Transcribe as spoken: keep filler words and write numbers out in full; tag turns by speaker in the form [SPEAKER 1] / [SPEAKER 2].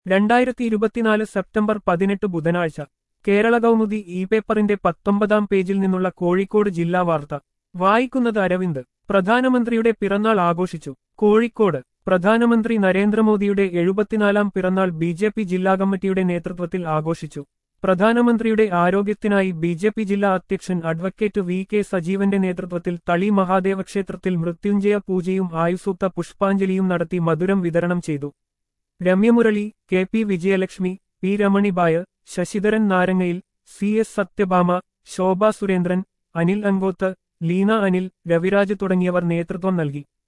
[SPEAKER 1] രണ്ടായിരത്തി ഇരുപത്തിനാല് സെപ്റ്റംബർ പതിനെട്ട് ബുധനാഴ്ച കേരള കൗമുദി ഇ പേപ്പറിന്റെ പത്തൊമ്പതാം പേജിൽ നിന്നുള്ള കോഴിക്കോട് ജില്ലാ വാർത്ത വായിക്കുന്നത് അരവിന്ദ്. പ്രധാനമന്ത്രിയുടെ പിറന്നാൾ ആഘോഷിച്ചു. കോഴിക്കോട് പ്രധാനമന്ത്രി നരേന്ദ്രമോദിയുടെ എഴുപത്തിനാലാം പിറന്നാൾ ബി ജെ പി ജില്ലാ കമ്മിറ്റിയുടെ നേതൃത്വത്തിൽ ആഘോഷിച്ചു. പ്രധാനമന്ത്രിയുടെ ആരോഗ്യത്തിനായി ബി ജെ പി ജില്ലാ അധ്യക്ഷൻ അഡ്വക്കേറ്റ് വി കെ സജീവന്റെ നേതൃത്വത്തിൽ തളി മഹാദേവ ക്ഷേത്രത്തിൽ മൃത്യുഞ്ജയ പൂജയും ആയുസൂക്ത പുഷ്പാഞ്ജലിയും നടത്തി മധുരം വിതരണം ചെയ്തു. Ramyamurali, K P Vijayalakshmi, P Ramanibai, Sasidharan Narangayil, C S Sathyabhama, Shobha Surendran, Anil Ankoth, Leena Anil, Raviraj തുടങ്ങിയവർ നേതൃത്വം നൽകി.